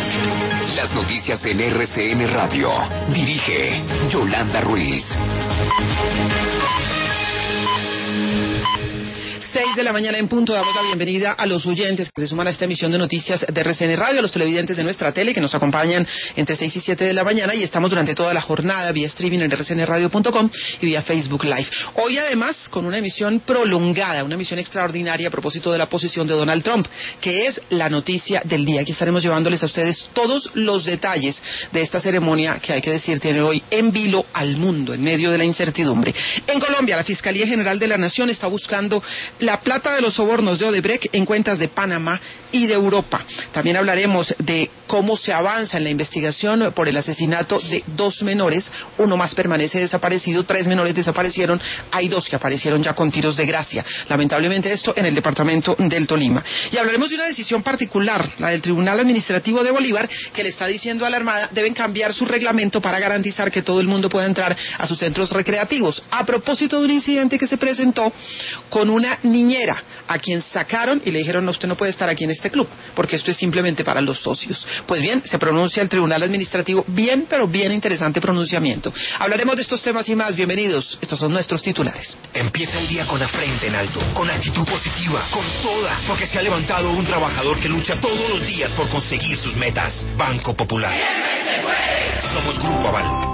Las noticias en RCN Radio. Dirige Yolanda Ruiz. 6 de la mañana en punto. Damos la bienvenida a los oyentes que se suman a esta emisión de noticias de RCN Radio, a los televidentes de nuestra tele que nos acompañan entre 6 y 7 de la mañana, y estamos durante toda la jornada vía streaming en rcnradio.com y vía Facebook Live. Hoy además con una emisión prolongada, una emisión extraordinaria a propósito de la posición de Donald Trump, que es la noticia del día. Aquí estaremos llevándoles a ustedes todos los detalles de esta ceremonia que, hay que decir, tiene hoy en vilo al mundo en medio de la incertidumbre. En Colombia, la Fiscalía General de la Nación está buscando la plata de los sobornos de Odebrecht en cuentas de Panamá y de Europa. También hablaremos de cómo se avanza en la investigación por el asesinato de 2 menores. Uno más permanece desaparecido, 3 menores desaparecieron, hay 2 que aparecieron ya con tiros de gracia. Lamentablemente esto en el departamento del Tolima. Y hablaremos de una decisión particular, la del Tribunal Administrativo de Bolívar, que le está diciendo a la Armada deben cambiar su reglamento para garantizar que todo el mundo pueda entrar a sus centros recreativos. A propósito de un incidente que se presentó con una niñera a quien sacaron y le dijeron: no, usted no puede estar aquí en este club porque esto es simplemente para los socios. Pues bien, se pronuncia el Tribunal Administrativo, bien, pero bien interesante pronunciamiento. Hablaremos de estos temas y más. Bienvenidos, estos son nuestros titulares. Empieza el día con la frente en alto, con actitud positiva, con toda, porque se ha levantado un trabajador que lucha todos los días por conseguir sus metas. Banco Popular. Somos Grupo Aval.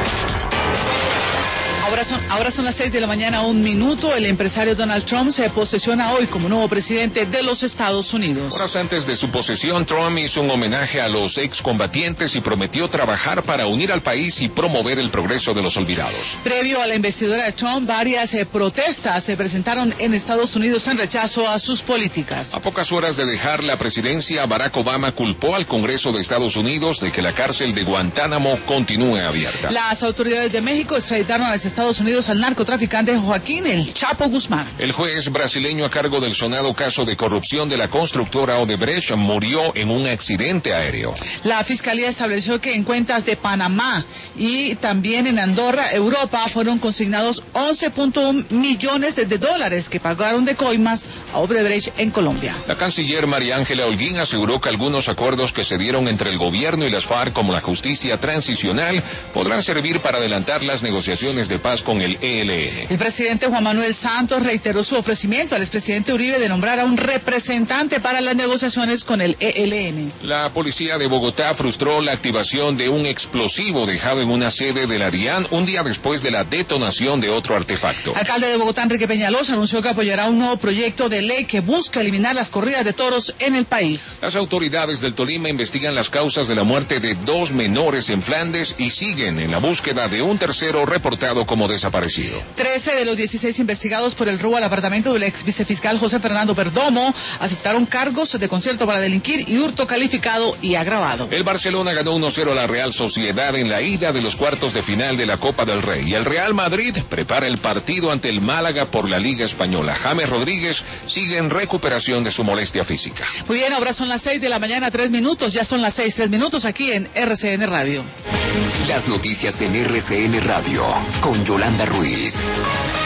Ahora son las 6 de la mañana, 1 minuto. El empresario Donald Trump se posesiona hoy como nuevo presidente de los Estados Unidos. Horas antes de su posesión, Trump hizo un homenaje a los excombatientes y prometió trabajar para unir al país y promover el progreso de los olvidados. Previo a la investidura de Trump, varias protestas se presentaron en Estados Unidos en rechazo a sus políticas. A pocas horas de dejar la presidencia, Barack Obama culpó al Congreso de Estados Unidos de que la cárcel de Guantánamo continúe abierta. Las autoridades de México extraditaron a los Estados Unidos al narcotraficante Joaquín El Chapo Guzmán. El juez brasileño a cargo del sonado caso de corrupción de la constructora Odebrecht murió en un accidente aéreo. La Fiscalía estableció que en cuentas de Panamá y también en Andorra, Europa, fueron consignados 11.1 millones de dólares que pagaron de coimas a Odebrecht en Colombia. La canciller María Ángela Holguín aseguró que algunos acuerdos que se dieron entre el gobierno y las FARC, como la justicia transicional, podrán servir para adelantar las negociaciones de paz con el ELN. El presidente Juan Manuel Santos reiteró su ofrecimiento al expresidente Uribe de nombrar a un representante para las negociaciones con el ELN. La policía de Bogotá frustró la activación de un explosivo dejado en una sede de la DIAN un día después de la detonación de otro artefacto. El alcalde de Bogotá, Enrique Peñalosa, anunció que apoyará un nuevo proyecto de ley que busca eliminar las corridas de toros en el país. Las autoridades del Tolima investigan las causas de la muerte de 2 menores en Flandes y siguen en la búsqueda de un tercero reportado como desaparecido. 13 de los 16 investigados por el robo al apartamento del ex vicefiscal José Fernando Perdomo aceptaron cargos de concierto para delinquir y hurto calificado y agravado. El Barcelona ganó 1-0 a la Real Sociedad en la ida de los cuartos de final de la Copa del Rey. Y el Real Madrid prepara el partido ante el Málaga por la Liga Española. James Rodríguez sigue en recuperación de su molestia física. Muy bien, ahora son las 6 de la mañana, 3 minutos. Ya son las 6, 3 minutos aquí en RCN Radio. Las noticias en RCN Radio con Yolanda Ruiz.